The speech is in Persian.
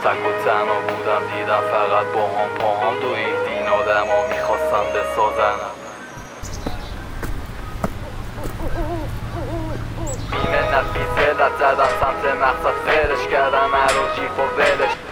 تک و تنها بودم دیدم فقط با هم پاهم دوید این آدم ها میخواستن بسازن بیمه نفی زلت زدم سمت مقصد فرش کردم هر و جیف و ولش